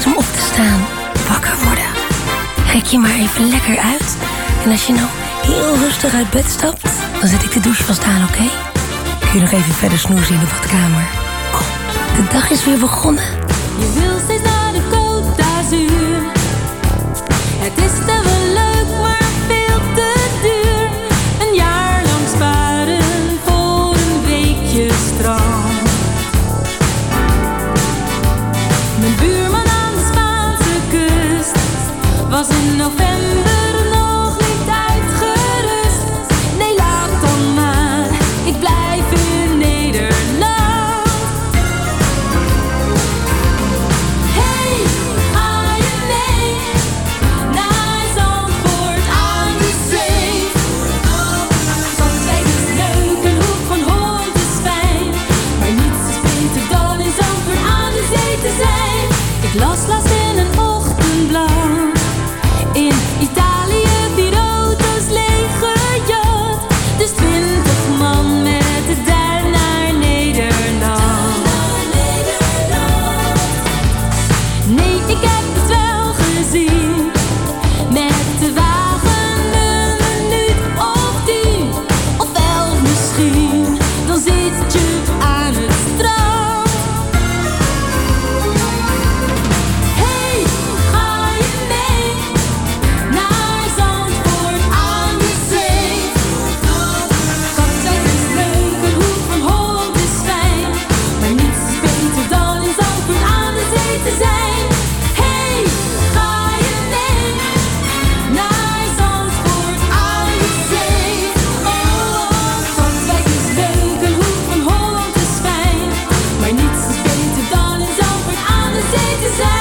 tijd om op te staan. Wakker worden. Rek je maar even lekker uit. En als je nou heel rustig uit bed stapt, dan zet ik de douche vast aan, oké? Kun je nog even verder snoezen in de badkamer. Kom, de dag is weer begonnen. Je wil steeds naar de Côte d'Azur. Het is te wel leuk, maar veel te duur. Een jaar lang sparen voor een weekje strand. Mijn buurman aan de Spaanse kust was in november nog niet uitgerust. Nee, laat dan maar, ik blijf in Nederland. Hey, ga je mee naar Zandvoort aan de zee? Zandwijk is leuk, een hoek van Holland is fijn, maar niets is beter dan in Zandvoort aan de zee te zijn. Ik las laatst in een ochtendblad, in Italië 4 auto's leeggejat. Dus 20 man met de duin naar Nederland. Nee, ik heb het wel gezien. Met de wagen een minuut of 10 of 11 misschien. Dan zit je aan het strand. Hey, ga je mee naar Zandvoort aan de zee? Katwijk is leuk, een hoek van Holland is fijn, maar niets is beter dan in Zandvoort aan de zee te zijn. Hey, ga je mee naar Zandvoort aan de zee? Oh, Katwijk is leuk, een hoek van Holland is fijn, maar niets is beter dan in Zandvoort aan de zee te zijn.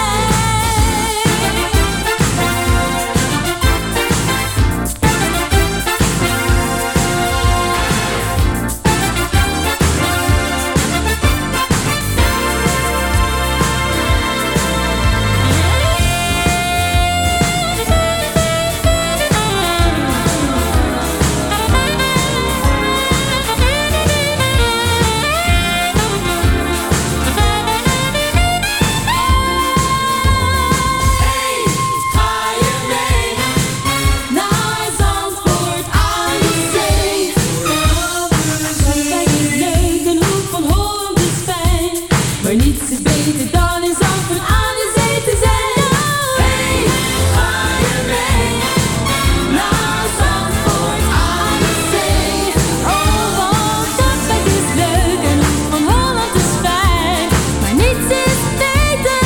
Ga je mee naar Zandvoort aan de zee? Katwijk is leuk, een hoek van Holland is fijn, maar niets is beter dan in Zandvoort aan de zee te zijn. Hey, ga je mee naar Zandvoort aan de zee? Oh, want Katwijk is leuk, een hoek van Holland is fijn, maar niets is beter.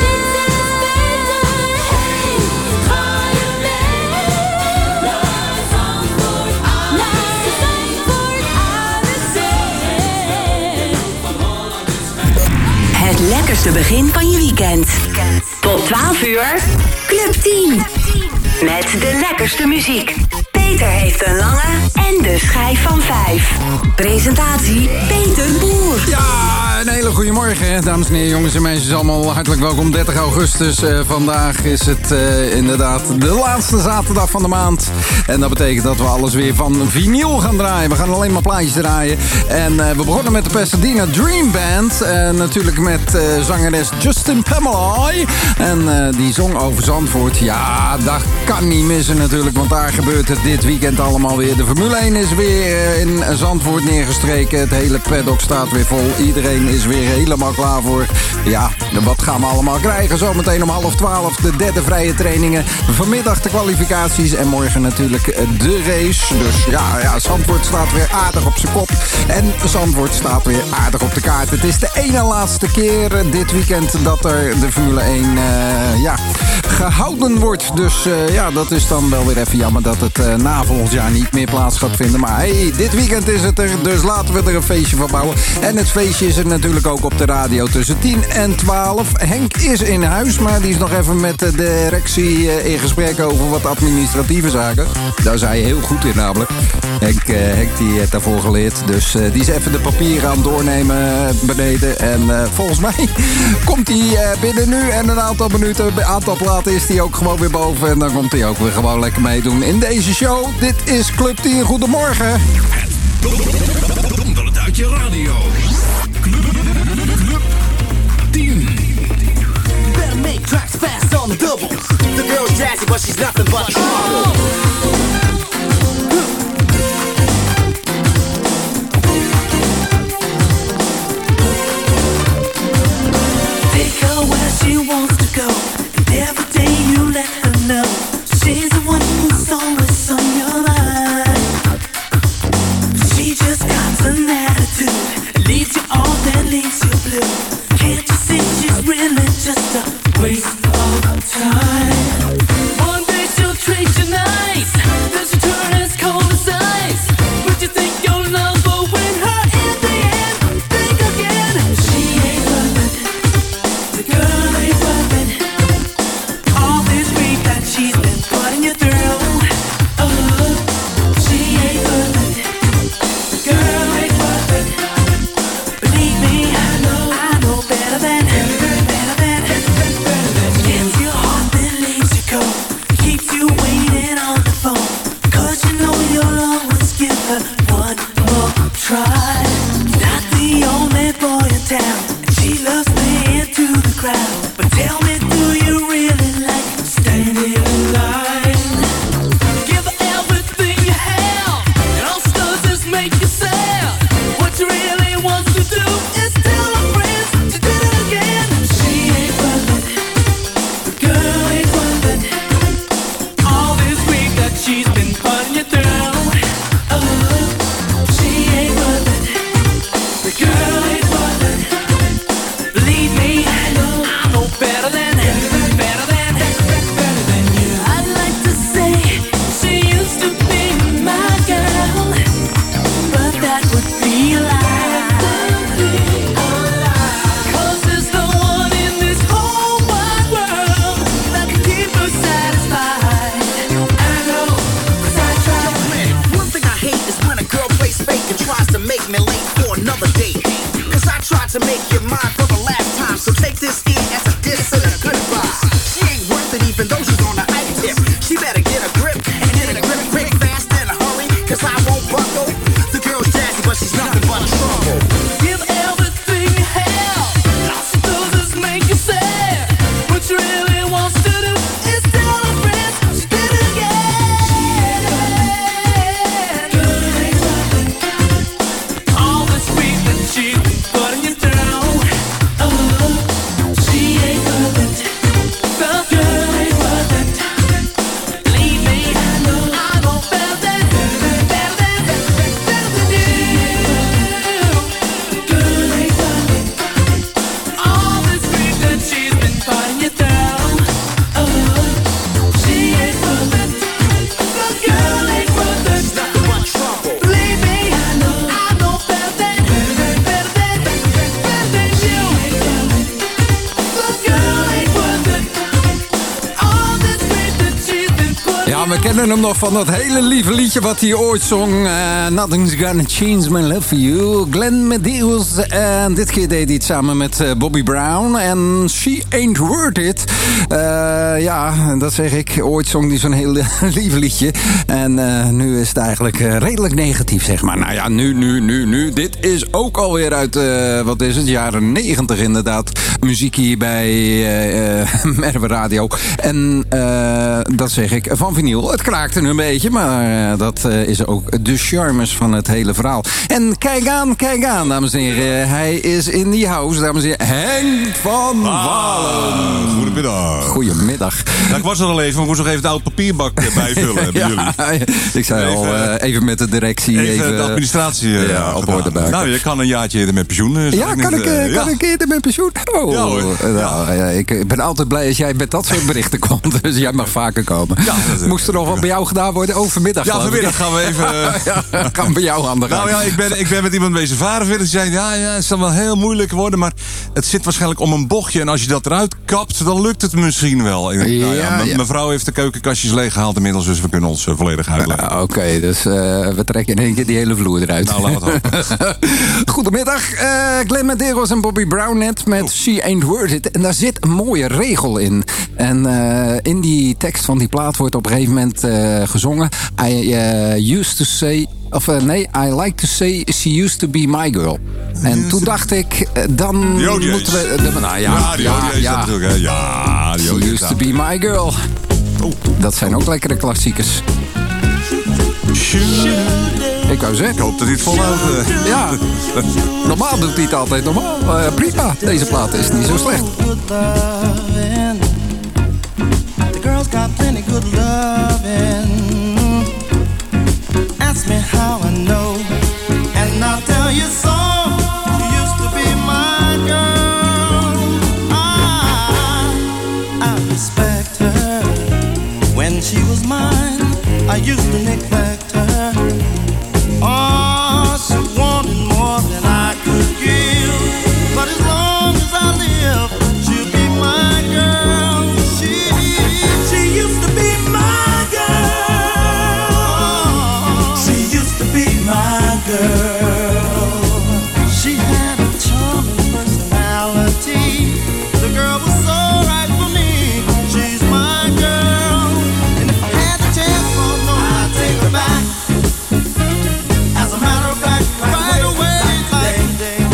Hey, ga je mee naar Zandvoort aan de zee? Het lekkerste begin van je weekend. Tot 12 uur, Club 10. Met de lekkerste muziek. Peter heeft een lange en de schijf van 5. Presentatie Peter Boer. Ja, een hele goede morgen, dames en heren, jongens en meisjes. Allemaal hartelijk welkom. 30 augustus. Vandaag is het inderdaad de laatste zaterdag van de maand. En dat betekent dat we alles weer van vinyl gaan draaien. We gaan alleen maar plaatjes draaien. En we begonnen met de Pasadena Dream Band. Natuurlijk met zangeres Justin Pamela. En die zong over Zandvoort. Ja, dat kan niet missen natuurlijk. Want daar gebeurt het dit weekend allemaal weer. De Formule 1 is weer in Zandvoort neergestreken. Het hele paddock staat weer vol. Iedereen is weer helemaal klaar voor. Ja, wat gaan we allemaal krijgen? Zometeen om 11:30 de derde vrije trainingen. Vanmiddag de kwalificaties. En morgen natuurlijk de race. Dus ja, Zandvoort staat weer aardig op zijn kop. En Zandvoort staat weer aardig op de kaart. Het is de ene laatste keer dit weekend dat er de Formule 1 gehouden wordt. Dus ja, dat is dan wel weer even jammer dat het na volgend jaar niet meer plaats gaat vinden. Maar hey, dit weekend is het er, dus laten we er een feestje van bouwen. En het feestje is er natuurlijk ook op de radio tussen 10 en 12. Henk is in huis, maar die is nog even met de directie in gesprek over wat administratieve zaken. Daar zei je heel goed in namelijk. Henk die heeft daarvoor geleerd. Dus die is even de papieren aan het doornemen beneden. En volgens mij komt hij binnen nu en een aantal minuten, een aantal platen is hij ook gewoon weer boven. En dan komt hij ook weer gewoon lekker meedoen in deze show. Dit is Club 10. Goedemorgen. Donder het uit je radio. Club 10. Better make tracks jazzy, but she's nothing but trouble. Take her where she wants to go, and every day you let her know she's the one who's always on your mind. She just got an attitude, leaves you all, then leaves you blue. Can't you see she's really just a waste of time? One day she'll treat you nice, then she'll turn as cold as ice. But you think you'll love her when her in the end, think again. She ain't worth it, the girl ain't worth it. All this grief that she's been putting you through. Oh, she ain't worth it, the girl ain't worth it. Believe me, I know better than. Gets your heart, then leaves you cold. Keeps you waiting on the phone, 'cause you know you'll always give her one more try. Not the only boy in town, and she loves playing to the crowd. But tell me, do you really like standing in line? Give her everything you have, and all she does is make you sad. What you really want to do is tell her friends she did it again. She ain't worth it, the girl ain't worth it. All this grief that she's been putting you through. Oh, she ain't worth it, the girl ain't worth it. Believe me, I know better than you. I'd like to say she used to be my girl, but that would be a lie. 'Cause there's no one in this whole wide world that can keep her satisfied. I know, 'cause I tried. One thing I hate is when a girl plays fake and tries to make me late for another date. 'Cause I tried to make you mine for the last time, so take this here as a diss and a goodbye. She ain't worth it even though she's on a hype tip. She better get a grip and get a grip quick, fast, in a hurry, 'cause I won't buckle. The girl's jazzy, but she's nothing but trouble. Give everything you have, and all she does is make you sad. What she really wants to do is tell her friends she did it again. Girl ain't worth it, all this grief that she's been putting you through. Oh, she ain't worth it, the girl ain't worth it. Believe me, I know better than you. Girl ain't worth it, all this grief that she's been putting you through. Oh, she ain't worth it, the girl ain't worth it. Nothing but trouble. Believe me, I know better than you. The girl ain't worth it, all this grief that she's been putting. Ja, we kennen hem nog van dat hele lieve liedje wat hij ooit zong. Nothing's Gonna Change My Love For You. Glenn Medeiros. En dit keer deed hij het samen met Bobby Brown. En She Ain't Worth It. Ja, dat zeg ik. Ooit zong hij zo'n heel lief liedje. En nu is het eigenlijk redelijk negatief, zeg maar. Nou ja, nu. Dit is ook alweer uit, wat is het, jaren 90 inderdaad. Muziek hier bij Merwe Radio. En dat zeg ik van vinyl. Het kraakte een beetje, maar dat is ook de charmes van het hele verhaal. En kijk aan, dames en heren. Hij is in die house, dames en heren. Henk van Walen. Goedemiddag. Goedemiddag. Ja, ik was er al even, maar ik moest nog even de oude papierbak bijvullen bij jullie. Ik zei even met de directie. Even de administratie op orde buiken. Nou, je kan een jaartje eerder met pensioen. Kan ik eerder met pensioen? Oh, ja, hoor. Ik ben altijd blij als jij met dat soort berichten komt. Dus jij mag vaker komen. Ja, moest er nog wat bij jou gedaan worden? Oh, vanmiddag. Ja, vanmiddag gaan we even... gaan bij jou aan de gang. Nou ja, ik ben met iemand bezig varen. Die zei, het zal wel heel moeilijk worden. Maar het zit waarschijnlijk om een bochtje. En als je dat eruit kapt, dan lukt het misschien wel. Mijn vrouw heeft de keukenkastjes leeggehaald inmiddels. Dus we kunnen ons volledig uitleggen. Oké, dus we trekken in één keer die hele vloer eruit. Nou, laten we het hopen. Goedemiddag. Glenn Medeiros en Bobby Brown net met She Ain't Worth It. En daar zit een mooie regel in. En in die tekst van die plaat wordt op een gegeven moment gezongen. I used to say... I like to say she used to be my girl. En toen dacht ik, dan moeten we... Ja, die natuurlijk. Ja, she used to be my girl. Dat zijn ook lekkere klassiekers. Ik wou zeggen. Ik hoop dat hij het volhoudt. Ja, normaal doet hij het altijd normaal. Prima, deze plaat is niet zo slecht. The girls got plenty good loving. Ask me how I know, and I'll tell you so. She used to be my girl. I respect her. When she was mine, I used to neglect her. Oh, she wanted more than I could give. But as long as I live, she'll be my girl. She used to be my girl. She used to be my girl. She had a charming personality. The girl was so right for me. She's my girl. And if I had the chance, oh no, I'd take her back. As a matter of fact, right away, like today.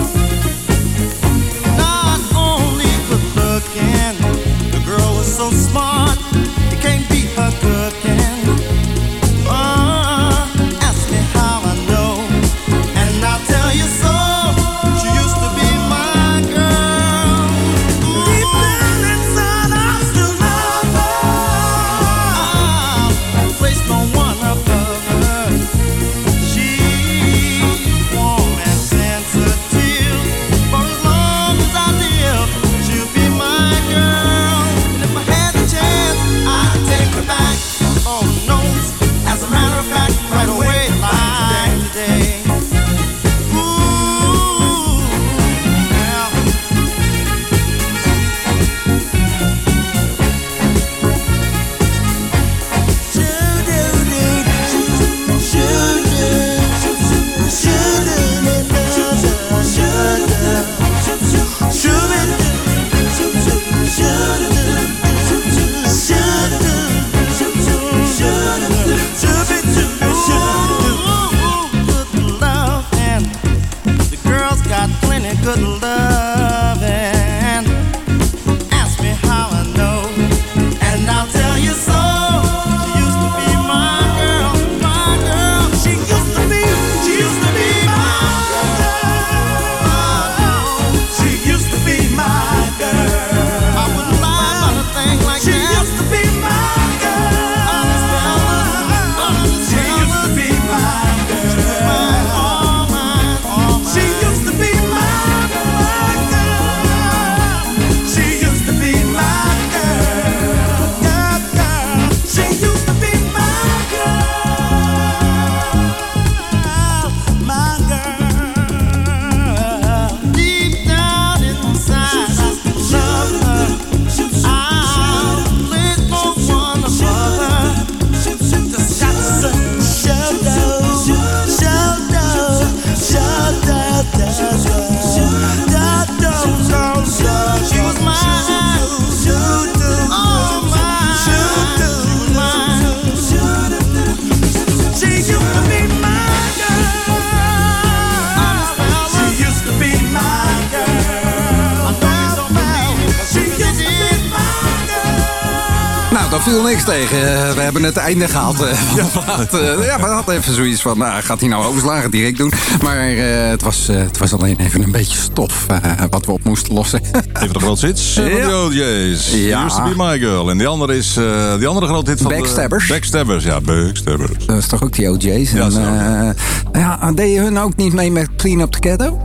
Not only good looking, the girl was so smart, you can't beat her cooking. Ask me how I know, and I'll tell you so. She used to be my girl. Deep down inside, I still love her. I'll place no one above her. She's warm and sensitive. For as long as I live, she'll be my girl. And if I had the chance, I'd take her back. Oh no, as a matter of fact, right away, like today. Ooh, yeah. The girls got plenty good loving. Ask me how I know, and I'll tell you so. She used to be my girl, my girl. She used to be my girl. She used to be my girl. I wouldn't lie about a thing like that. She used to be my girl. She used to be my girl. She used to be my girl. She used to be my girl. She used to be my girl. My girl. Deep down inside, I still love her. I'll place no one above her. Just got to she was mine. Oh, mine. She used to be my girl. She used to be my girl. I know you don't believe it, but she used to be my girl. Nou, daar viel niks tegen. We hebben het einde gehaald. Ja, we hadden even zoiets van, nou, gaat hij nou overslagen direct doen? Maar het was alleen even een beetje stof wat we op moesten lossen. Even de grootste hits van de OJ's. Ja. Used to be my girl. En die andere is die andere grote hit van Backstabbers. Backstabbers, ja, Backstabbers. Dat is toch ook die OJ's? Ja, En, deed je hun ook niet mee met Clean Up the Ghetto?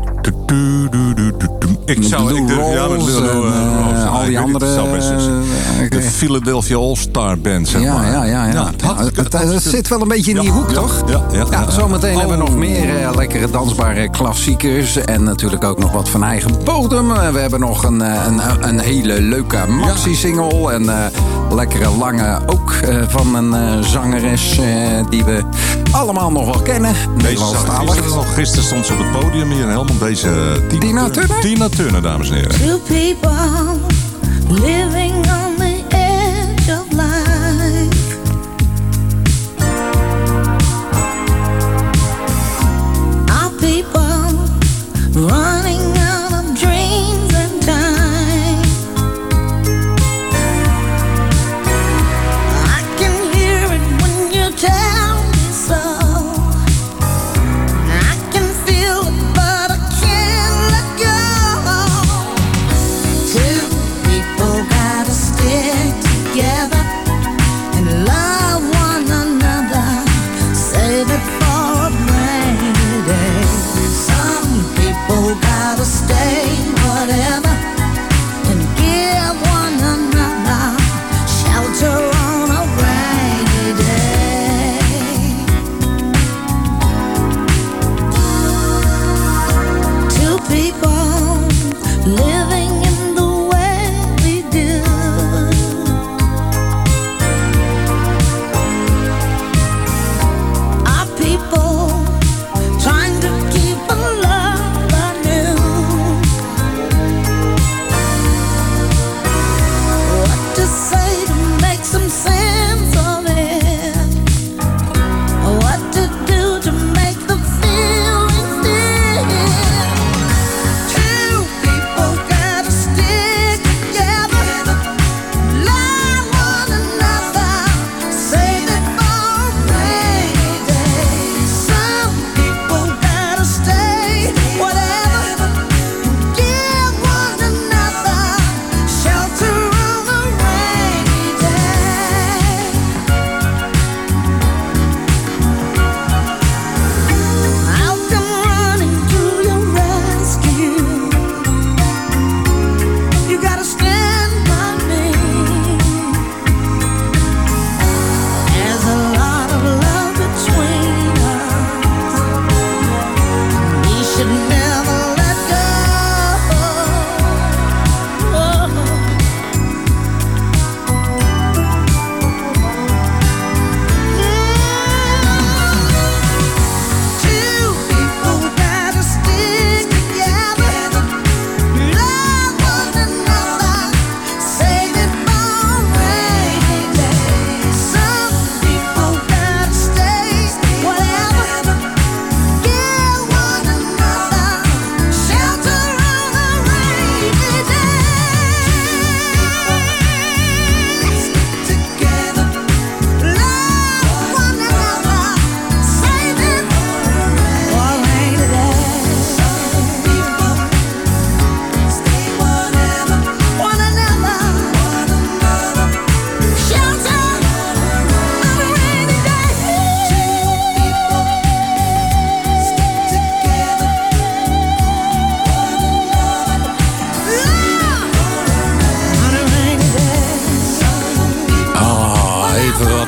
Ik zou... Blue Rolls en al die andere... De Philadelphia All-Star Band, zeg maar. Ja. Het zit wel een beetje in die hoek, toch? Ja. Zometeen hebben we nog meer lekkere dansbare klassiekers. En natuurlijk ook nog wat van eigen bodem. We hebben nog een hele leuke maxi-single. En lekkere lange ook van een zangeres die we allemaal nog wel kennen. Gisteren stond ze op het podium hier in Helmond. Deze Tina Turner? Tina Turner, dames en heren. Two people living on the edge of life. Our people running out of dreams and time.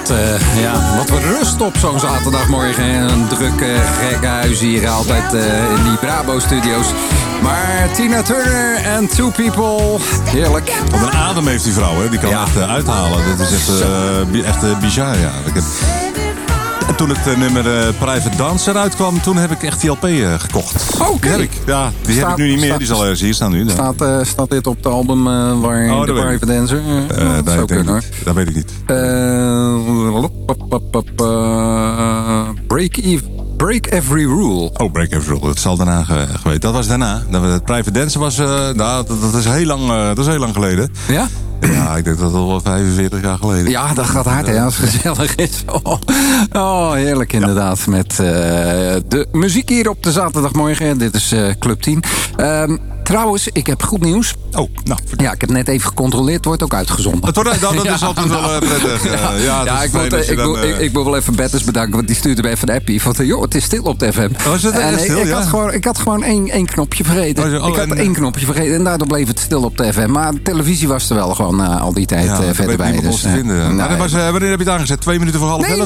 Wat rust op zo'n zaterdagmorgen. Een druk gekkenhuis hier altijd in die Brabo-studio's. Maar Tina Turner en Two People, heerlijk. Wat een adem heeft die vrouw, hè? Die kan echt uithalen. Dat is echt bizar, ja. En toen het nummer Private Dancer uitkwam, toen heb ik echt die LP gekocht. Oké. Die heb ik nu niet meer. Die zal ergens hier staan nu. Staat dit op het album waar de Private Dancer? Dat weet ik niet. Break Every Rule. Oh, Break Every Rule. Dat zal daarna geweest. Dat was daarna. Het Private Dancer was... dat is heel lang geleden. Ja? Ja, ik denk dat dat al 45 jaar geleden. Ja, dat gaat hard, hè, als het gezellig is. Oh, heerlijk inderdaad. Met de muziek hier op de zaterdagmorgen. Dit is Club 10. Trouwens, ik heb goed nieuws. Oh, nou. Ja, ik heb net even gecontroleerd. Wordt ook uitgezonden. Dat is altijd wel prettig. Ik wil wel even Betters bedanken. Want die stuurde me even een appie. Van, joh, het is stil op de FM. Oh, is het stil, ik had gewoon één knopje vergeten. Ik had één knopje vergeten. En daardoor bleef het stil op de FM. Maar de televisie was er wel gewoon al die tijd verder bij. Dus, wanneer heb je het aangezet? 2 minuten voor half 11?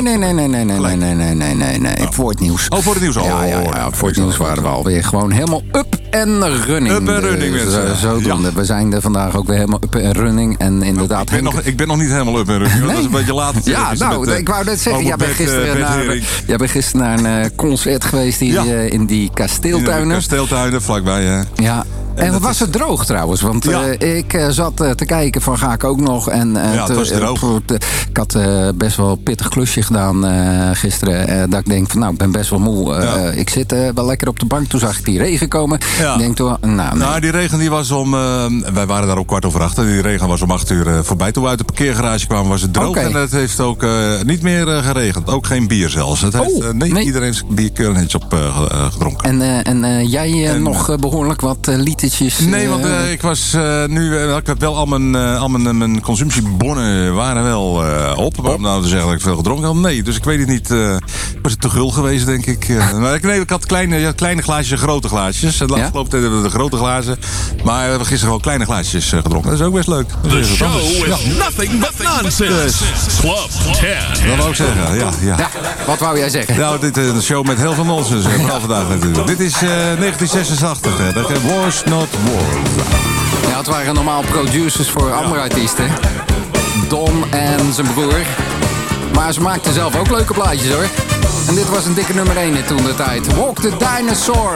Nee. Voor het nieuws. Oh, voor het nieuws. Ja, voor het nieuws waren we alweer gewoon helemaal up en running. Up en running, mensen. Zodoende. We zijn er vandaag ook weer helemaal up en running. En inderdaad... Ik ben nog niet helemaal up en running. Dat is een beetje laat. Ja, ik wou net zeggen. Jij bent gisteren naar een concert geweest hier in die kasteeltuinen. Kasteeltuinen, vlakbij, hè. Ja. En was het droog trouwens? Want ik zat te kijken van ga ik ook nog. En het was droog. Ik had best wel een pittig klusje gedaan gisteren. Dat ik denk van ik ben best wel moe. Ik zit wel lekker op de bank. Toen zag ik die regen komen. Ja. Ik denk toen, die regen die was om... wij waren daar op 7:15. Die regen was om 8:00 voorbij. Toen we uit de parkeergarage kwamen was het droog. Okay. En het heeft ook niet meer geregend. Ook geen bier zelfs. Het heeft, nee, iedereen heeft bierkeurnetjes op gedronken. En jij nog behoorlijk wat liedjes? Nee, want ik was ik had wel al mijn consumptiebonnen waren wel op. Maar om nou te zeggen dat ik veel gedronken had, nee. Dus ik weet het niet. Was het te gul geweest, denk ik. Ik had kleine glaasjes en grote glaasjes. En de afgelopen tijd hebben we de grote glazen. Maar we hebben gisteren gewoon kleine glaasjes gedronken. Dat is ook best leuk. The show is nothing but nonsense. Club 10. Dat wou ik zeggen, ja. Wat wou jij zeggen? Nou, dit is een show met heel veel nonsens. Vooral vandaag natuurlijk. Dit is 1986. De Wars Not Wars. Ja, het waren normaal producers voor andere artiesten. Don en zijn broer. Maar ze maakten zelf ook leuke plaatjes, hoor. En dit was een dikke nummer 1 in toen de tijd. Walk the Dinosaur.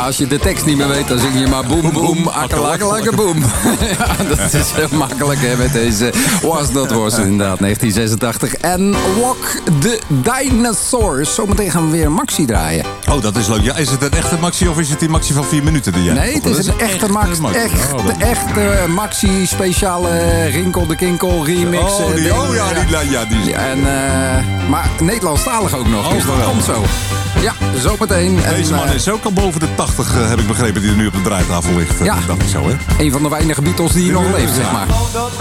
als je de tekst niet meer weet, dan zing je maar boem, boem, akkelakkelakke boem. Ja, dat is heel makkelijk hè, met deze Was Not Was inderdaad, 1986. En Walk the Dinosaurs. Zometeen gaan we weer Maxi draaien. Oh, dat is leuk. Ja, is het een echte Maxi of is het die Maxi van 4 minuten die jij Nee, het is een echte Maxi. Echte Maxi, speciale Rinkel de Kinkel remix. Die. En, maar Nederlandstalig ook nog, dus dat komt zo. Ja, zometeen. Deze man is ook al boven de 80, heb ik begrepen, die er nu op de draaitafel ligt. Ja, dat is zo, hè? Een van de weinige Beatles die nog leeft, zeg maar.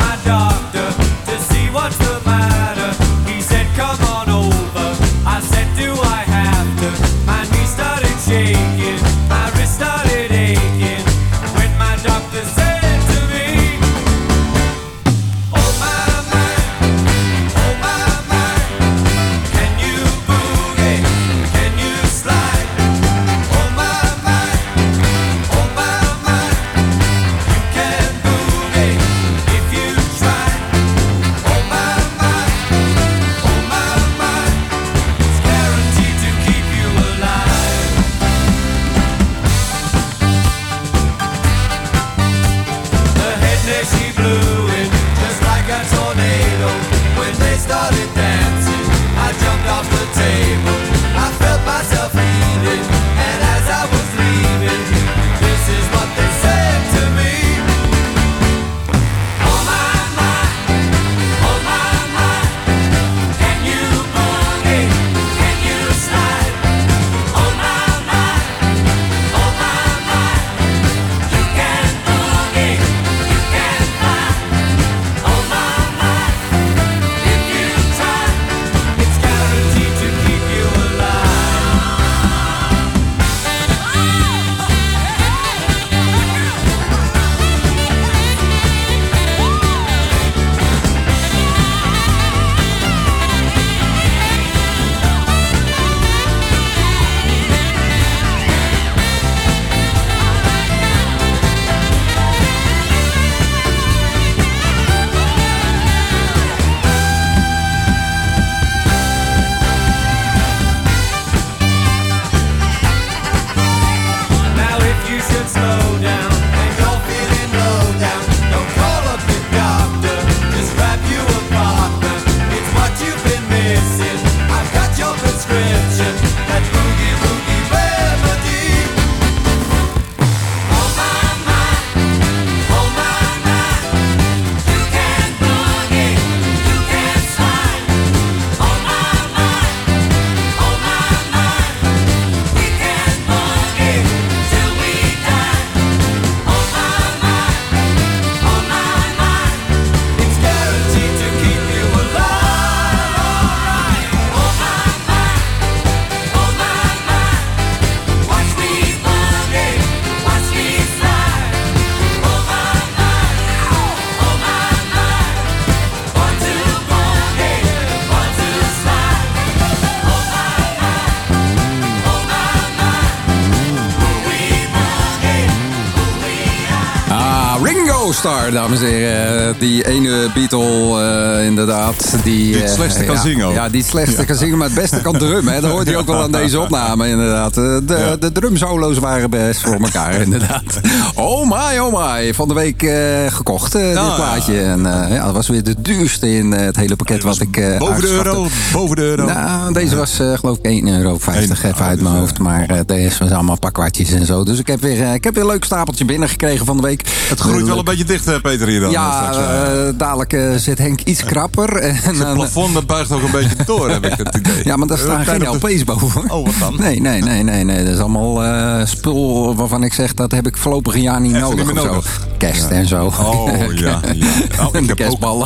Star, dames en heren. Die ene Beatle, inderdaad. Die het slechtste kan zingen ook. Ja, die het slechtste kan zingen, maar het beste kan drummen. Hè. Dat hoort hij ook wel aan deze opname, inderdaad. De drumsolo's waren best voor elkaar, inderdaad. Oh my. Van de week gekocht, dit plaatje. En dat was weer de duurste in het hele pakket wat ik boven de euro. Nou, deze was geloof ik €1,50 even uit mijn hoofd. Maar deze was allemaal een paar kwartjes en zo. Dus ik heb weer een leuk stapeltje binnengekregen van de week. Het groeit wel een beetje dicht, Peter, hier dan. Ja, dadelijk zit Henk iets krapper. En het plafond dat buigt ook een beetje door, heb ik het idee. Ja, maar daar staan geen LP's boven. Oh, wat dan? Nee. Dat is allemaal spul waarvan ik zeg, dat heb ik voorlopig een jaar niet nodig. Of zo. Kerst en zo. Oh, ja. En de kerstballen.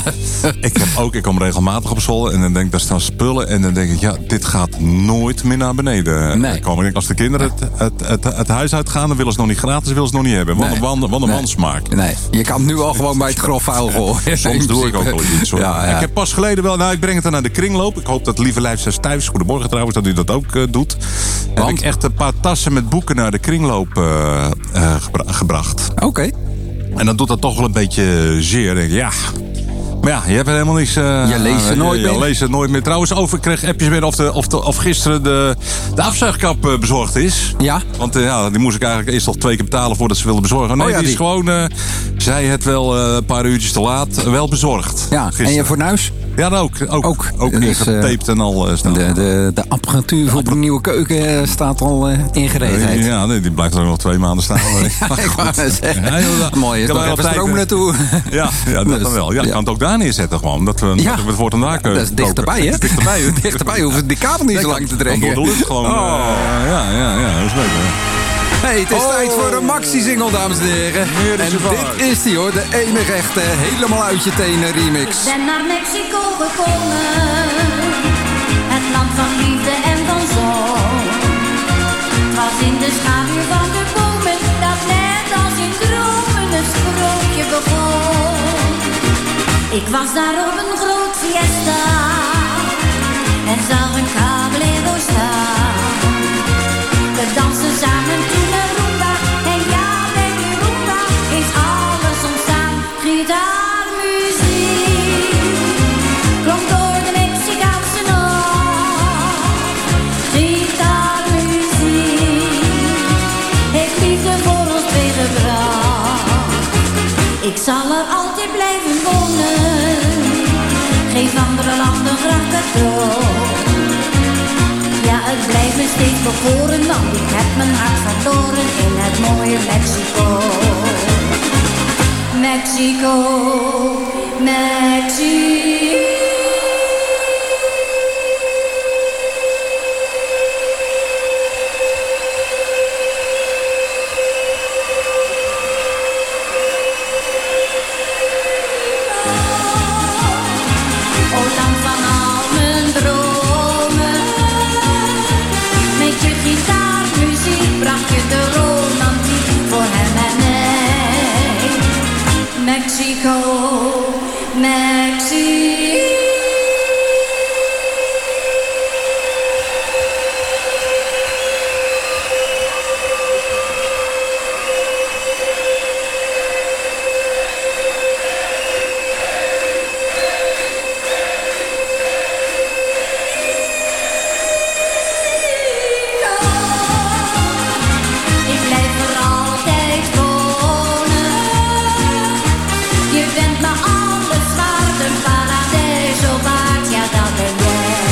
Ik kom regelmatig op school en dan denk ik, daar staan spullen. En dan denk ik, dit gaat nooit meer naar beneden komen. Als de kinderen het huis uitgaan, dan willen ze nog niet gratis, willen ze nog niet hebben. Wat een wansmaak. Nee, je kan het nu al gewoon bij het grof vuil gooien. Soms doe ik ook wel iets hoor. Ja. Ik heb pas geleden ik breng het dan naar de kringloop. Ik hoop dat Lieve Lijfsters thuis, goedemorgen trouwens, dat u dat ook doet. Heb ik echt een paar tassen met boeken naar de kringloop gebracht. Oké. En dan doet dat toch wel een beetje zeer. Denk ik, Maar ja, je hebt helemaal niks... Je leest ze nooit meer. Je leest het nooit meer. Trouwens, ik kreeg appjes weer of gisteren de afzuigkap bezorgd is. Ja. Want die moest ik eigenlijk eerst al 2 keer betalen voordat ze wilden bezorgen. Nee, die is gewoon, zij het wel een paar uurtjes te laat, wel bezorgd. Ja, gisteren. en je fornuis? Ja, ook Dus, getaped en al staan. De apparatuur voor de nieuwe keuken staat al in gereedheid. Ja, nee, die blijft er nog 2 maanden staan. Ik wou net zeggen. Mooi, is toch even stroom naartoe. Ja, dat dan wel. Ja, je kan het ook daar neerzetten gewoon. Dat we het voor een daar dat is dichterbij, hè? Dichterbij hoeven die kabel niet zo lang te trekken. Door de lucht gewoon. Ja, dat is leuk, hè. Hey, het is tijd voor een maxi-single, dames en heren. En dit is die, hoor. De enige echte, helemaal uit je tenen remix. Ik ben naar Mexico gekomen, het land van liefde en van zon. Het was in de schaduw van de bomen, dat net als in dromen een sprookje begon. Ik was daar op een groot fiesta en zag een caballero staan. We dansen samen toen een rumba en ja, bij die rumba is alles ontstaan. Gitaarmuziek klonk door de Mexicaanse nacht. Gitaarmuziek heeft liefde voor ons tegengebracht. Ik zal er altijd blijven wonen, geef andere landen graag cadeau. Ja, het blijft me steeds bekoren, want ik heb mijn hart verloren in het mooie Mexico. Mexico, Mexico. Oh, land van al mijn dromen. Met je gitaarmuziek bracht je de romantiek voor hem en mij. Mexico, Mexico. Ik blijf er altijd wonen. Je bent me alles waard, een paradijs zo waard, ja dat ben jij.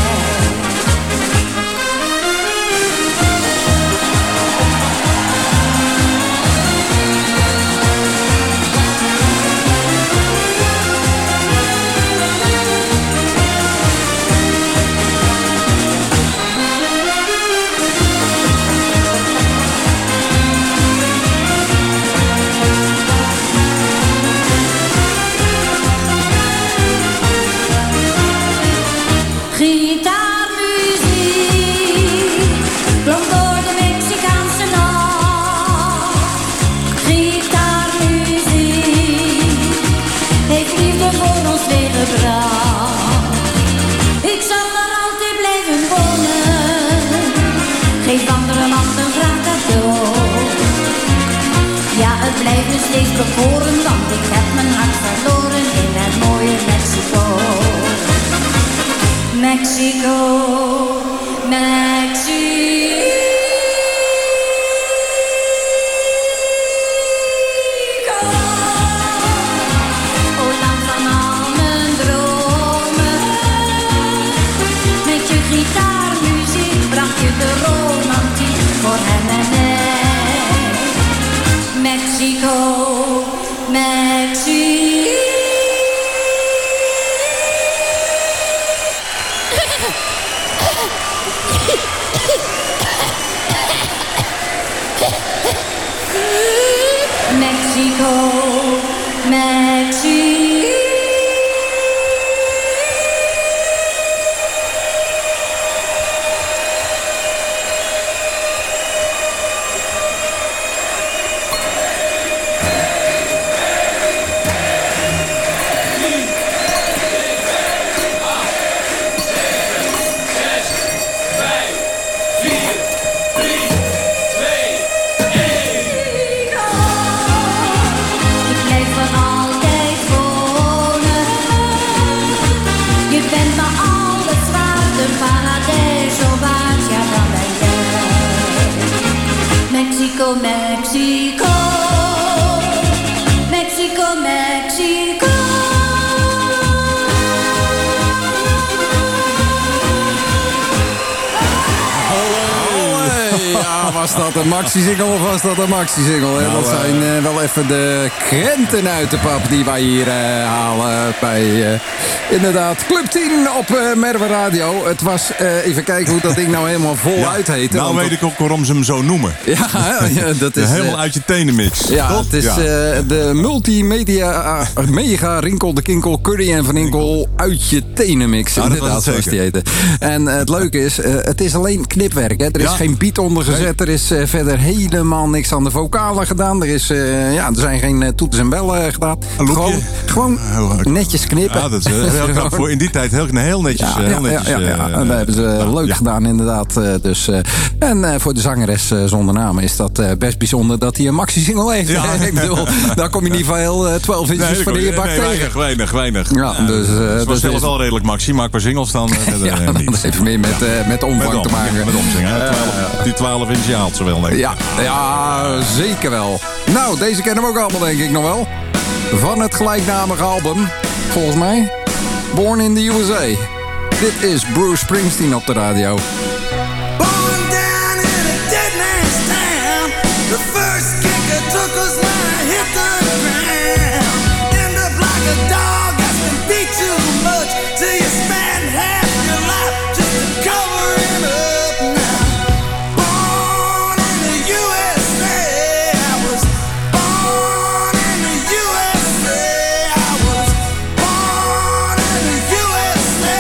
Gitaarmuziek klonk door de Mexicaanse nacht. Gitaarmuziek heeft liefde voor ons tegengebracht. Ik zal er altijd blijven wonen, geef andere landen graag cadeau. Ja, het blijft me steeds bekoren, want ik heb mijn hart verloren in het mooie Mexico. Mexico, Mexico. Oh, land van al mijn dromen. Met je gitaarmuziek bracht je de romantiek voor hem en mij. Mexico, Was dat een maxi-single of was dat een maxi-single? Nou, dat zijn wel even de krenten uit de pap die wij hier halen bij inderdaad Club 10 op Merwe Radio. Het was, even kijken hoe dat ding nou helemaal voluit heette. Nou weet ik ook waarom ze hem zo noemen. Ja, dat is... helemaal uit je tenenmix. Ja, toch? het is de multimedia mega Rinkel de Kinkel Curry en Van Inkel uit je tenenmix. Ja, inderdaad, zoals die heette. En het leuke is, het is alleen knipwerk. Hè. Er is geen beat onder gezet. Er is verder helemaal niks aan de vocalen gedaan. Er zijn geen toeters en bellen gedaan. Gewoon netjes knippen. Ja, dat is heel knap. Voor in die tijd heel netjes. En dat hebben ze leuk gedaan inderdaad. En voor de zangeres zonder naam is dat best bijzonder dat hij een maxi-single heeft. Ja. Ik bedoel, daar kom je niet veel 12 inches van in je bak tegen. Weinig. Ja, dus het was zelfs wel redelijk maxi, maar qua singles dan niet. Dat heeft meer met omvang te maken. Met omvang, die 12 inch je haalt ze wel, denk ik. Ja, zeker wel. Nou, deze kennen we ook allemaal, denk ik nog wel. Van het gelijknamige album, volgens mij, Born in the USA. Dit is Bruce Springsteen op de radio. Born down in a dead man's town. The first kicker took us when I hit the ground. End up like a dog that's been beat too much. Till you spend half your life just to cover him up now. Born in the USA. I was born in the USA. I was born in the USA.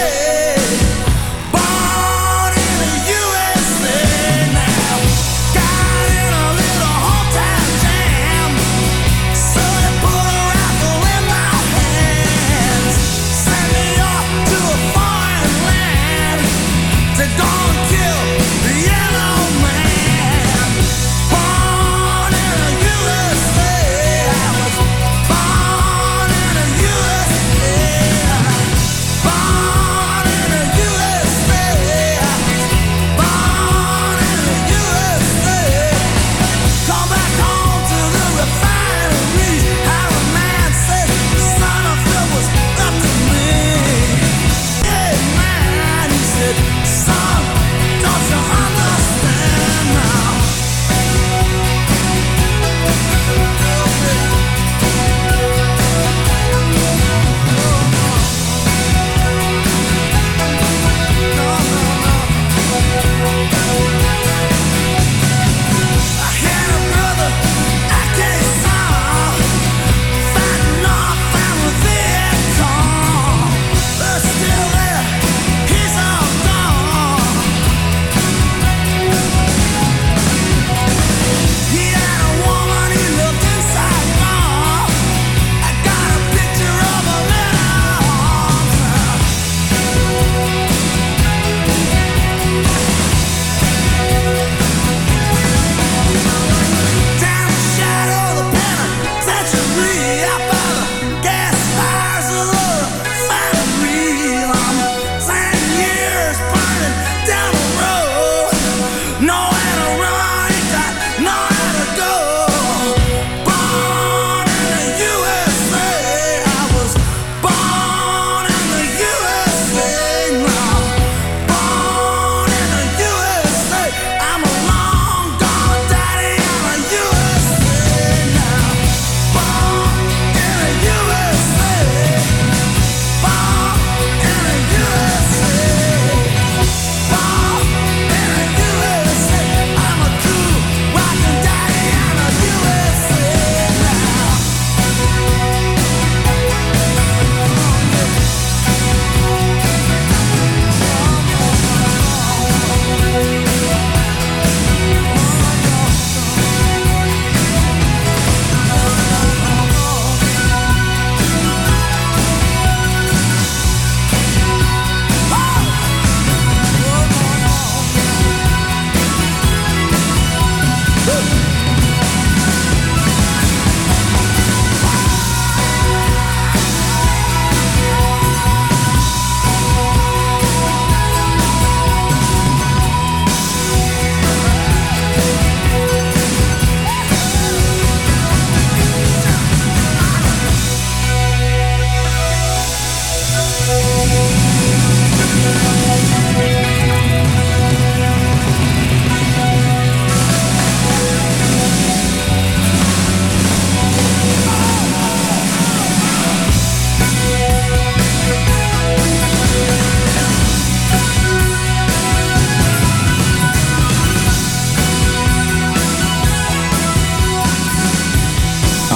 Born in the USA now. Got in a little hometown jam.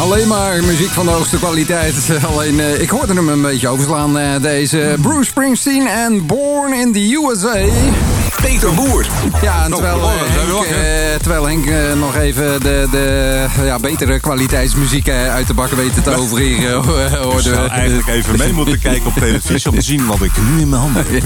Alleen maar muziek van de hoogste kwaliteit. Alleen, ik hoorde hem een beetje overslaan. Deze Bruce Springsteen en Born in the USA. Peter Boer. Ja, en terwijl Henk nog even de betere kwaliteitsmuziek uit de bakken weet te toveren. Ik zou eigenlijk even mee moeten kijken op televisie om te zien wat ik nu in mijn handen heb.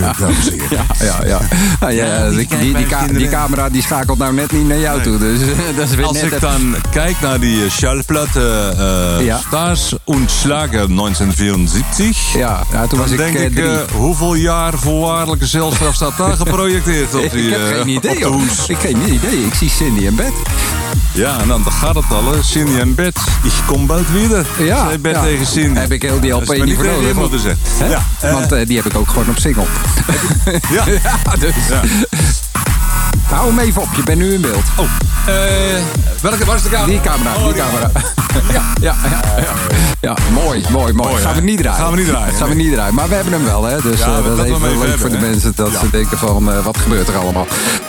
Die camera die schakelt nou net niet naar jou toe. Dus, dat is weer als net ik even... dan kijk naar die Schallplatte Stars und Schlager 1974... Ja, toen was dan denk ik, hoeveel jaar voorwaardelijke celstraf staat daar geprojecteerd? Op die, ik heb geen idee, joh. Ik heb geen idee. Ik zie Cindy en Beth. Ja, en dan gaat het al, hè. Cindy en Beth. Ik kom bald weer. Ja, zei Beth tegen Cindy. Heb ik heel die LP niet voor nodig. Moeten zeggen. Ja, want die heb ik ook gewoon op single. Ja. Dus. Ja. Hou hem even op, je bent nu in beeld. Oh, waar is de camera? Die camera. Ja, mooi. Gaan we niet draaien. Maar we hebben hem wel, hè. Dus dat is even leuk voor de mensen dat ze denken van, wat gebeurt er allemaal?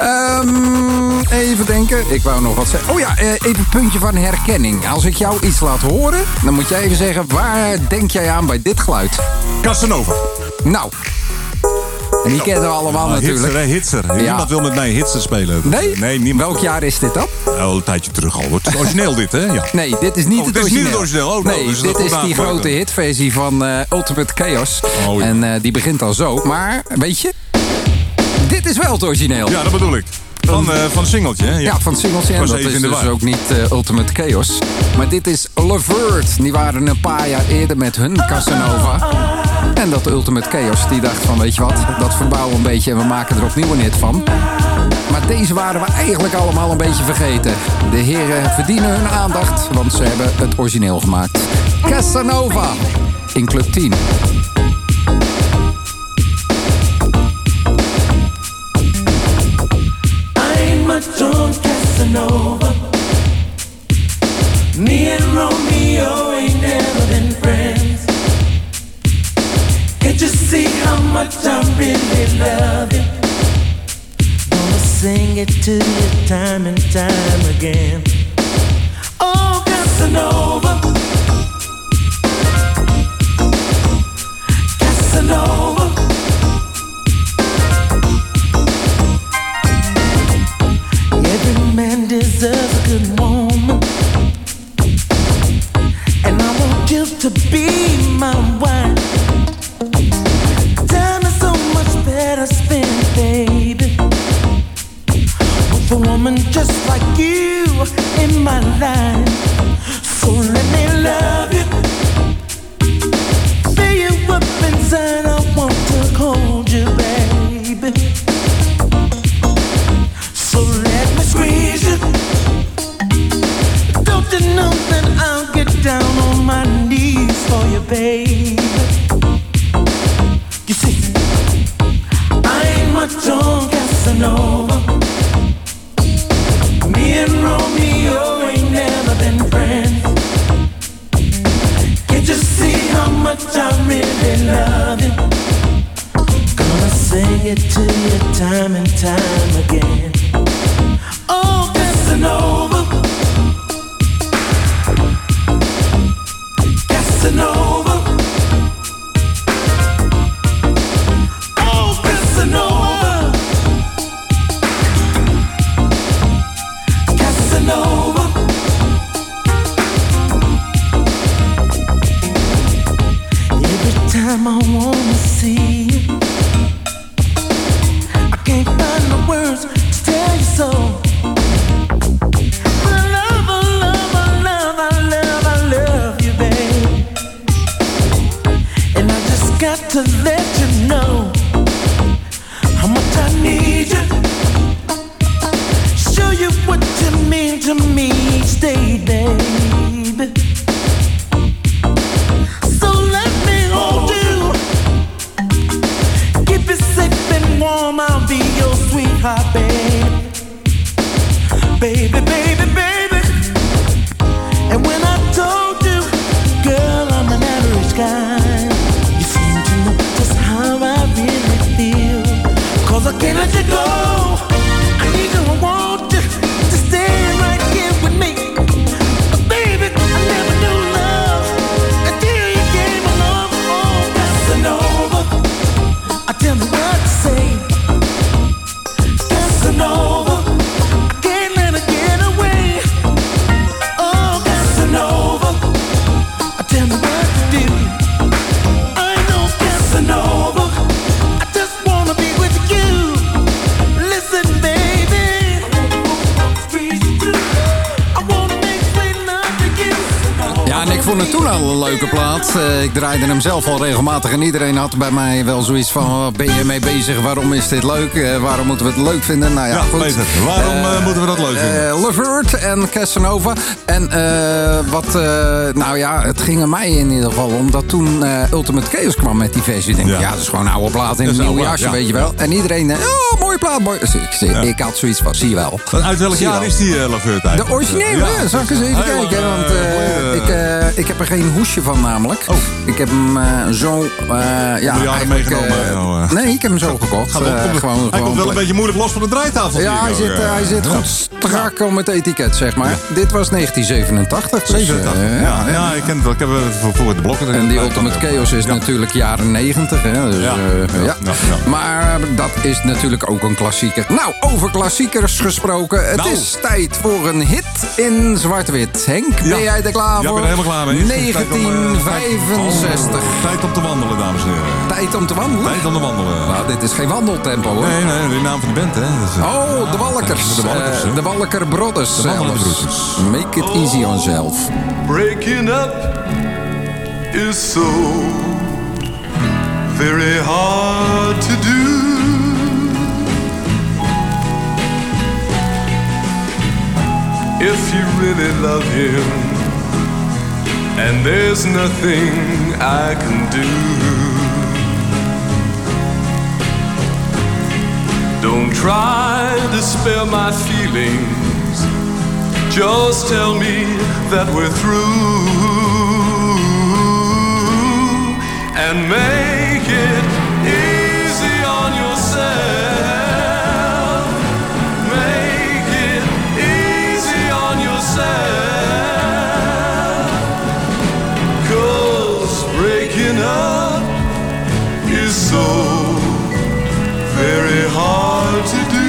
Even denken. Ik wou nog wat zeggen. Oh ja, even een puntje van herkenning. Als ik jou iets laat horen, dan moet jij even zeggen, waar denk jij aan bij dit geluid? Casanova. Nou. En die kennen we allemaal natuurlijk. Hitser. Niemand wil met mij Hitser spelen. Nee, niemand. Welk jaar is dit dan? Een tijdje terug al. Het is origineel dit, hè? Ja. Nee, dit is niet het origineel. Dit is niet het origineel. Nee, dus dit is die grote hitversie van Ultimate Chaos. Oh, ja. En die begint al zo. Maar, weet je, dit is wel het origineel. Ja, dat bedoel ik. Van het singeltje, hè? Ja, van het singeltje. En dat is dus ook niet Ultimate Chaos. Maar dit is Levert. Die waren een paar jaar eerder met hun Casanova. En dat Ultimate Chaos, die dacht van, weet je wat, dat verbouwen we een beetje en we maken er opnieuw een hit van. Maar deze waren we eigenlijk allemaal een beetje vergeten. De heren verdienen hun aandacht, want ze hebben het origineel gemaakt. Casanova in Club 10. I'm a John Casanova. Me and Romeo ain't never been friends. Can't you see how much I really love you? Gonna sing it to you time and time again. Oh, Casanova, Casanova. Every man deserves a good woman, and I want you to be my wife. Better spent, baby, with a woman just like you in my life. So let me love you, fill you up inside. I want to hold you, baby. So let me squeeze you. Don't you know that I'll get down on my knees for you, baby? You see, John Casanova. Me and Romeo ain't never been friends. Can't you see how much I really love you? Gonna sing it to you time and time again. Oh, Casanova, Casanova. Oh, Casanova. Every time I wanna see you, I can't find the words to tell you so. I love, I love, I love, I love, I love you, babe. And I just got to let you know how much I need you. Show you what you mean to me each day, baby. So let me hold you, keep it safe and warm. I'll be your sweetheart, babe. Baby, baby, baby. And when I told you, girl, I'm an average guy, you seem to know just how I really feel. 'Cause I can't let you go. I need you, I want you to stay right here with me. But baby, I never knew vond het toen al een leuke plaat. Ik draaide hem zelf al regelmatig en iedereen had bij mij wel zoiets van... ben je mee bezig? Waarom is dit leuk? Waarom moeten we het leuk vinden? Nou ja, goed. Peter, waarom moeten we dat leuk vinden? Levert en Casanova. En nou ja, het ging aan mij in ieder geval om dat toen Ultimate Chaos kwam met die versie. Ik denk, dat is gewoon een oude plaat in een nieuw jasje, weet je wel. En iedereen, mooie plaat, mooi. Dus ik had zoiets van, zie je wel. Uit welk jaar is die Levert eigenlijk? De originele, zal ik eens even kijken. Want ik heb er geen hoesje van namelijk. Oh. Ik heb hem zo... jaren meegenomen. Nee, ik heb hem zo gekocht. Hij komt wel een beetje moeilijk los van de draaitafel. Ja, hij zit goed strak om het etiket, zeg maar. Dit was 1987. Dus, 87. Ik ken het wel. Ik heb het voor de blokken. En die Ultimate Chaos is natuurlijk jaren 90. Hè, dus, Maar dat is natuurlijk ook een klassieker. Nou, over klassiekers gesproken. Het is tijd voor een hit in zwart-wit. Henk, ben jij er klaar voor? Ja, ik ben er helemaal klaar mee. 1965. Tijd om te wandelen, dames en heren. Tijd om te wandelen? Tijd om te wandelen. Nou, dit is geen wandeltempo, hoor. Nee, de naam van de band, hè. De Walkers. De Walker Brothers. De Wandelende Broeders. Make it easy on yourself. Breaking up is so very hard to do. If you really love him, and there's nothing I can do. Don't try to spare my feelings. Just tell me that we're through, and make it easy on yourself. Make it easy on yourself. 'Cause breaking up is so very hard to do.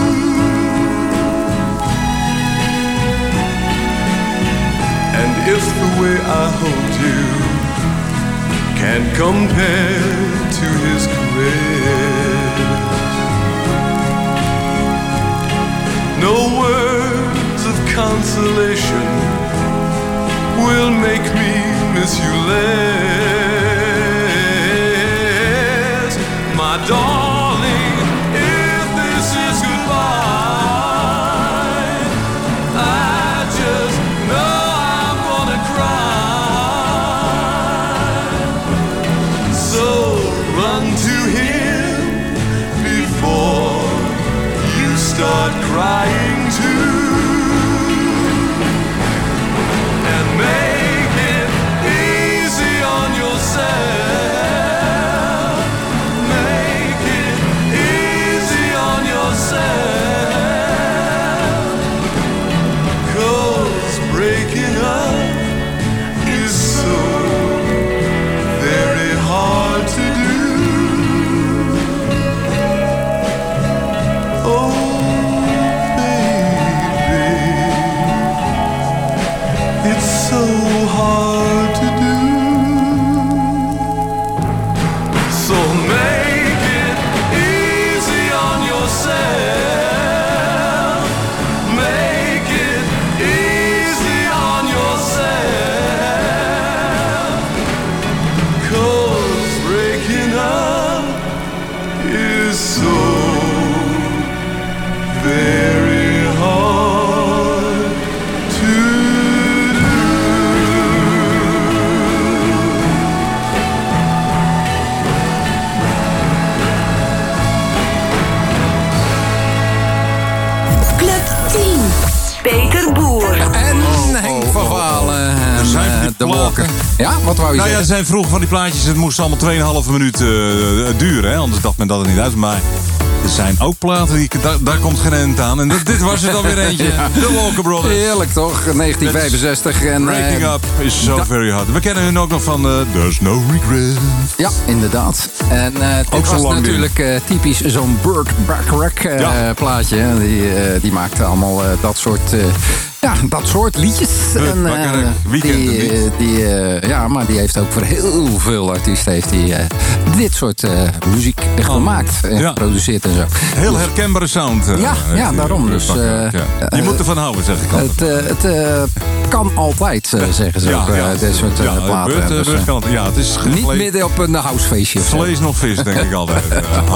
And if the way I hold you can't compare to his caress, no words of consolation will make me miss you less. My darling, if this is goodbye, I just know I'm gonna cry. So run to him before you start crying too, and make it easy on yourself. Make it easy on yourself. 'Cause breaking up is so very hard to do. Oh, baby, it's so hard to do. So make it easy on yourself. Make it easy on yourself. 'Cause breaking up is so very hard to do. Club 10. Peter Boer. En Henk van Valen. En de Walker. Ja, wat wou je Nou ja, zeggen? er zijn vroeger van die plaatjes, het moest allemaal 2,5 minuut duren. Hè? Anders dacht men dat het niet uit. Maar er zijn ook platen, daar komt geen eind aan. En dit was er dan weer eentje. De Walker Brothers. Heerlijk toch? 1965. En, Breaking Up is so very hard. We kennen hun ook nog van There's No Regret. Ja, inderdaad. En dit zo was lang natuurlijk typisch zo'n Burt Bacharach plaatje. Hè. Die maakte allemaal dat soort Ja, dat soort liedjes. En, maar die heeft ook voor heel veel artiesten heeft dit soort muziek gemaakt. En geproduceerd en zo. Heel herkenbare sound. Daarom. Dus, je moet ervan houden, zeg ik altijd. Het kan altijd, zeggen ze ook. Dit soort platen. Het is niet midden op een housefeestje. Vlees nog vis, denk ik altijd.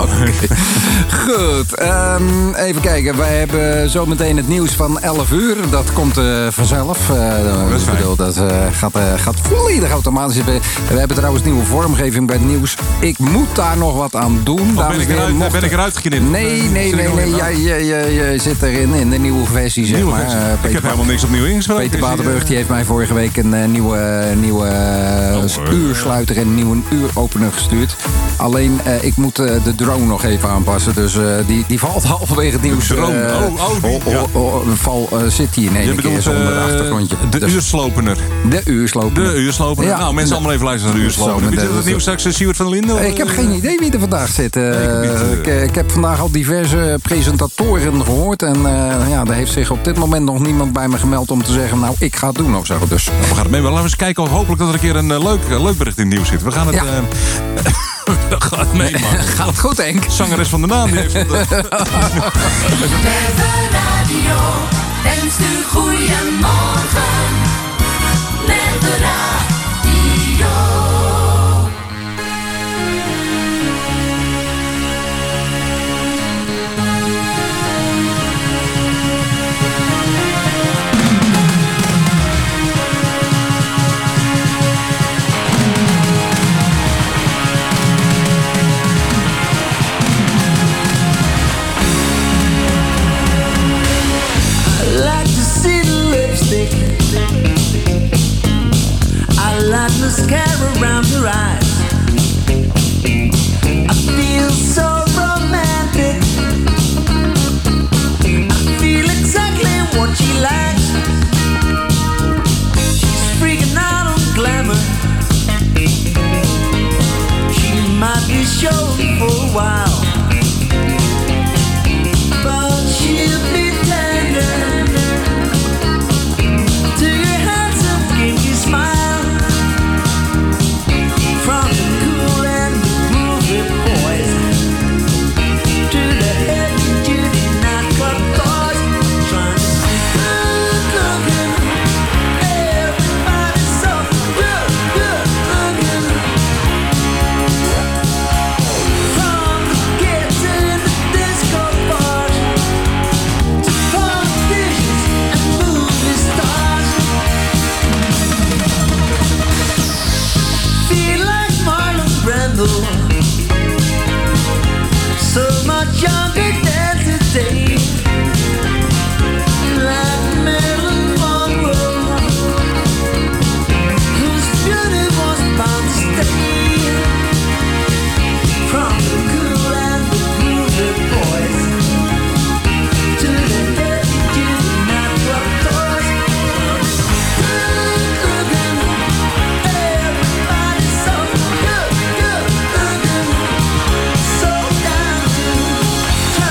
Goed, even kijken. Wij hebben zometeen het nieuws van 11 uur. Dat komt vanzelf. Dat gaat volledig automatisch. We hebben trouwens nieuwe vormgeving bij het nieuws. Ik moet daar nog wat aan doen. Ben ik eruit geknipt? Nee. Jij zit erin in de nieuwe versie, zeg maar. Ik heb helemaal niks opnieuw ingesproken. Peter Batenburg die heeft mij vorige week een nieuwe uursluiter en een nieuwe uuropener gestuurd. Alleen, ik moet de drone nog even aanpassen. Dus die valt halverwege het nieuws. Zit hier in één keer zonder achtergrondje. De uurslopener. De uurslopener. Ja. Nou, mensen allemaal even luisteren naar de uurslopener. Weet je het nieuws straks Siewert van der Linden? Ik heb geen idee wie er vandaag zit. Ik heb vandaag al diverse presentatoren gehoord. En er heeft zich op dit moment nog niemand bij me gemeld om te zeggen, nou, ik ga het doen of zo. Dus. We gaan het mee. Laten we eens kijken of hopelijk dat er een keer een leuk bericht in het nieuws zit. We gaan het... We gaan het meemaken. Gaat het goed, Henk? Zangeres van de naam die heeft... Radio wenst u goeiemorgen met de radio. I like mascara around her eyes. I feel so romantic. I feel exactly what she likes. She's freaking out on glamour. She might be showing for a while, but she'll be tender to your handsome kinky smile. From the cool and the groovy boys to the heavy-duty nightclub boys, trying to good looking. Everybody's so good looking. From the kids in the disco bars to politicians and movie stars. Feel like Marlon Brando, so much younger than today. Like Marilyn Monroe, whose beauty was bound to stay. From the cool and the groovy boys to the heavy-duty nightclub toys. Good looking. Everybody's so good looking. So down to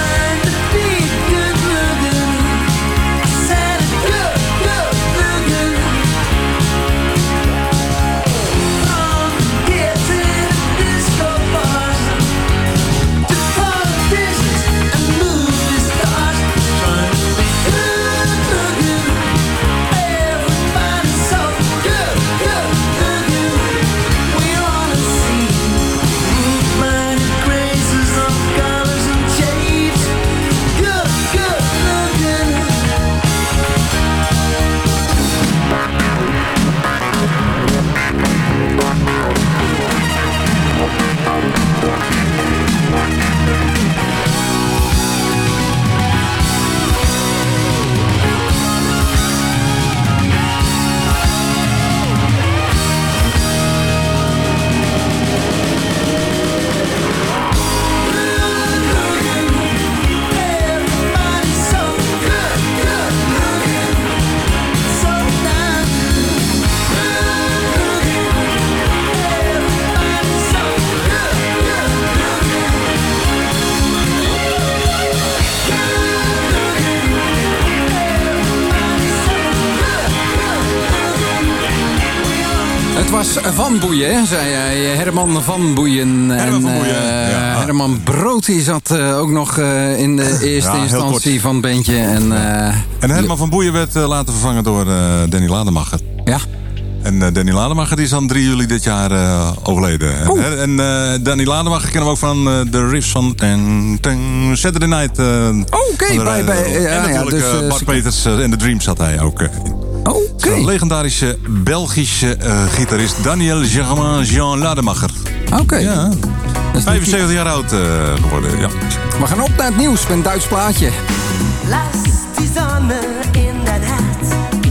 Thomas van Boeien, zei hij. Herman van Boeien. Herman van Boeien, ja. Herman Brood die zat ook nog in de eerste instantie van het bandje. En Herman van Boeien werd later vervangen door Danny Lademacher. Ja. En Danny Lademacher die is dan 3 juli dit jaar overleden. En Danny Lademacher kennen we ook van de riffs van Saturday Night. Oké, en natuurlijk Bart Peters en The Dreams had hij ook. Oké. Legendarische Belgische gitarist Daniel Jean Lademacher. Oké. Ja. 75 jaar oud geworden, ja. We gaan op naar het nieuws met een Duits plaatje. Lass die Sonne in dein Herz.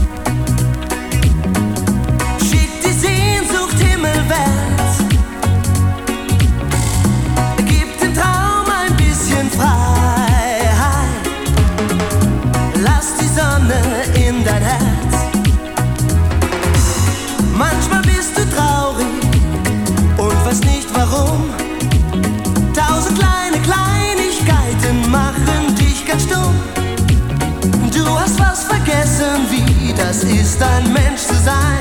Schick die Sehnsucht himmelwärts. Gib dem Traum ein bisschen Freiheit. Lass die Sonne in dein Herz. Manchmal bist du traurig und weißt nicht warum. 1000 kleine Kleinigkeiten machen dich ganz stumm. Du hast was vergessen, wie das ist, ein Mensch zu sein.